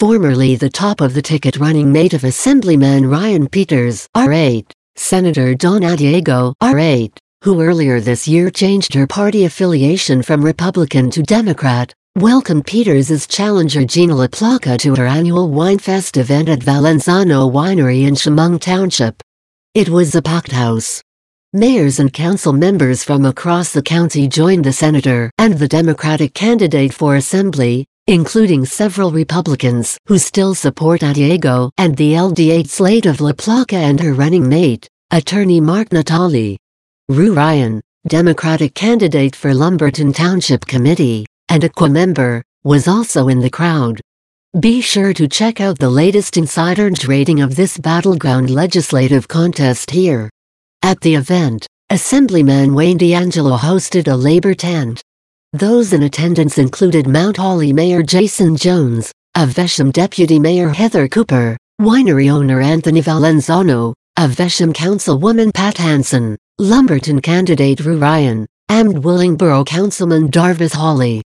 formerly the top of the ticket running mate of Assemblyman Ryan Peters, R8, Senator Donna Diego, R8, who earlier this year changed her party affiliation from Republican to Democrat, welcomed Peters' as challenger Gina LaPlaca to her annual Winefest event at Valenzano Winery in Chemung Township. It was a packed house. Mayors and council members from across the county joined the senator and the Democratic candidate for Assembly, including several Republicans who still support Diego and the LD8 slate of LaPlaca and her running mate, attorney Mark Natale. Ru Ryan, Democratic candidate for Lumberton Township Committee, and a member, was also in the crowd. Be sure to check out the latest insider rating of this battleground legislative contest here. At the event, Assemblyman Wayne D'Angelo hosted a labor tent. Those in attendance included Mount Holly Mayor Jason Jones, Avesham Deputy Mayor Heather Cooper, winery owner Anthony Valenzano, Avesham Councilwoman Pat Hansen, Lumberton candidate Ru Ryan, and Willingboro Councilman Darvis Hawley.